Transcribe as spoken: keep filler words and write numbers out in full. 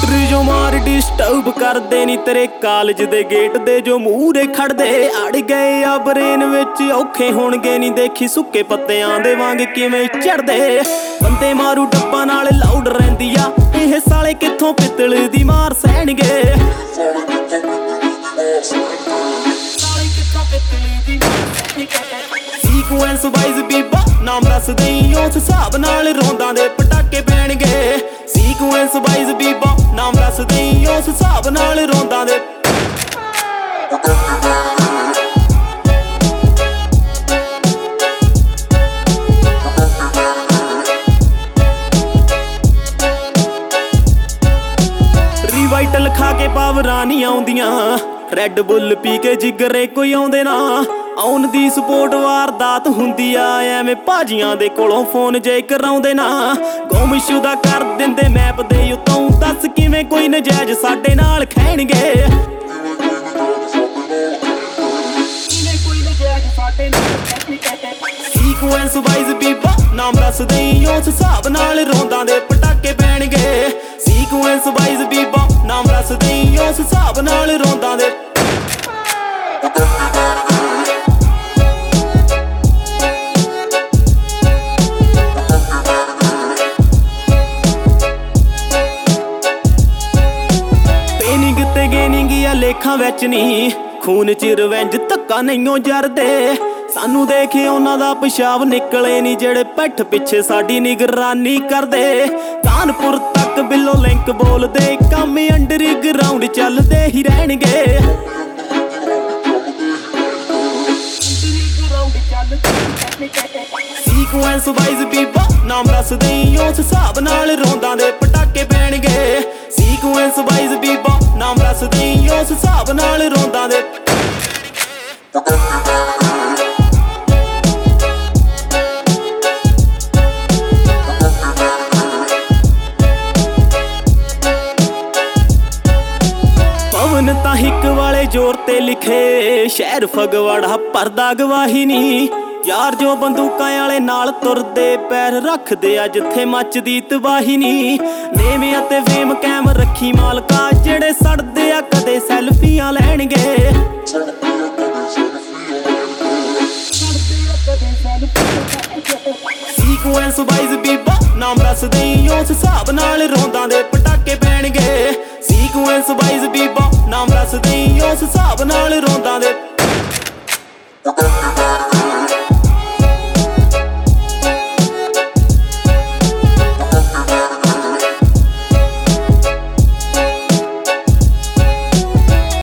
scooter ਜੋ ਮਾਰ disturb ਕਰਦੇ ਨੀ ਤੇਰੇ ਕਾਲਜ ਦੇ ਗੇਟ ਦੇ ਜੋ ਮੂਹਰੇ ਖੜਦੇ ਅੜ ਗਏ ਆ ਬਰੇਨ ਵਿੱਚ ਔਖੇ ਹੋਣਗੇ ਨੀ ਦੇਖੀ ਸੁੱਕੇ ਪੱਤਿਆਂ ਦੇ ਵਾਂਗ ਕਿਵੇਂ ਚੜਦੇ ਬੰਦੇ ਮਾਰੂ ਡੱਬਾ ਨਾਲ ਲਾਊਡ ਰਹਿੰਦੀ ਆ ਇਹ ਸਾਲੇ ਕਿੱਥੋਂ ਪਿੱਤਲ ਦੀ ਮਾਰ ਸਹਿਣਗੇ ਸੀਕੁਐਂਸ ਵਾਈਜ਼ ਬੀਬਾ ਨਾਮ ਦੱਸ ਦੇਈਂ ਉਸ ਹਿਸਾਬ ਨਾਲ ਰੋਂਦਾਂ ਦੇ ਪਟਾਕੇ ਪੈਣਗੇ ਸੀਕੁਐਂਸ ਵਾਈਜ਼ ਬੀਬਾ ਨਾਮ ਦੱਸ ਦੇਈਂ ਉਸ ਹਿਸਾਬ ਨਾਲ ਰੋਂਦਾਂ ਦੇ ਰੀਵਾਈਟਲ ਖਾ ਕੇ ਪਾਵਰਾਂ ਨਹੀਂ ਆਉਂਦੀਆਂ ਰੈੱਡ ਬੁੱਲ ਪੀ ਕੇ ਜਿਗਰੇ ਕੋਈ ਆਉਂਦੇ ਨਾ ਆਉਣ ਦੀ ਸਪੋਰਟ ਵਾਰਦਾਤ ਹੁੰਦੀ ਆ ਐਵੇਂ ਭਾਜੀਆਂ ਦੇ ਕੋਲੋਂ ਫੋਨ ਜੇ ਕਰਾਉਂਦੇ ਨਾ ਗੁੰਮਸ਼ੁਦਾ ਕਰ ਦਿੰਦੇ ਮੈਪ ਦੇ ਉੱਤੋਂ ਦੱਸ ਕਿਵੇਂ ਕੋਈ ਨਜਾਇਜ਼ ਸਾਡੇ ਨਾਲ ਖੈਣਗੇ ਸੀਕੁਐਂਸ ਵਾਈਜ਼ ਬੀਬਾ ਨਾਮ ਦੱਸ ਦੇਈਂ ਉਸ ਹਿਸਾਬ ਨਾਲ ਰੋਂਦਾਂ ਦੇ ਪਟਾਕੇ ਪੈਣਗੇ ਸੀਕੁਐਂਸ ਵਾਈਜ਼ ਬੀਬਾ ਨਾਮ ਦੱਸ ਦੇਈਂ ਉਸ ਹਿਸਾਬ ਨਾਲ ਰੋਂਦਾਂ ਦੇ ਲੇਖਾਂ ਵਿੱਚ ਨਹੀਂ ਖੂਨ ਚ ਰਵੈਂਜ ਧੱਕਾ ਨਹੀਂਓ ਜਰਦੇ ਸਾਨੂੰ ਦੇਖੇ ਉਹਨਾਂ ਦਾ ਪਿਸ਼ਾਬ ਨਿਕਲੇ ਨੀ ਜਿਹੜੇ ਪਿੱਠ ਪਿੱਛੇ ਸਾਡੀ ਨਿਗਰਾਨੀ ਕਰਦੇ ਕਾਨਪੁਰ ਤੱਕ ਬਿੱਲੋ ਲਿੰਕ ਬੋਲਦੇ ਕੰਮ ਅੰਡਰਗਰਾਉਂਡ ਚੱਲਦੇ ਹੀ ਰਹਿਣਗੇ ਸੀਕੁਐਂਸ ਵਾਈਜ਼ ਬੀਬਾ ਨਾਮ ਦੱਸ ਦੇਈਂ ਉਸ ਹਿਸਾਬ ਨਾਲ ਰੋਂਦਾਂ ਦੇ ਪਟਾਕੇ ਪੈਣਗੇ ਸੀਕੁਐਂਸ ਵਾਈਜ਼ ਬੀਬਾ ਨਾਮ ਦੱਸ ਦੇਈਂ ਉਸ ਹਿਸਾਬ ਨਾਲ ਰੋਂਦਾਂ ਦੇ ਪਵਨ ਤਾਂ ਹਿੱਕ ਵਾਲੇ ਜ਼ੋਰ ਤੇ ਲਿਖੇ ਸ਼ਹਿਰ ਫਗਵਾੜਾ ਪਰਦਾ ਗਵਾਹੀ ਨੀ ਯਾਰ ਜੋ ਬੰਦੂਕਾਂ ਵਾਲੇ ਨਾਲ ਤੁਰਦੇ ਪੈਰ ਰੱਖਦੇ ਆ ਜਿੱਥੇ ਮੱਚਦੀ ਤਬਾਹੀ ਨੀ ਨੇਮ ਅਤੇ ਫੇਮ ਕੈਮ ਰੱਖੀ ਮਾਲਕਾ ਜਿਹੜੇ ਸੜਦੇ ਆ ਕਦੇ ਸੈਲਫੀਆਂ ਲੈਣਗੇ ਸੀਕੁਐਂਸ ਵਾਈਜ਼ ਬੀਬਾ ਨਾਮ ਦੱਸ ਦੇਈਂ ਉਸ ਹਿਸਾਬ ਨਾਲ ਰੋਂਦਾਂ ਦੇ ਪਟਾਕੇ ਪੈਣਗੇ ਸੀਕੁਐਂਸ ਵਾਈਜ਼ ਬੀਬਾ ਨਾਮ ਦੱਸ ਦੇਈਂ ਉਸ ਹਿਸਾਬ ਨਾਲ ਰੋਂਦਾਂ ਦੇ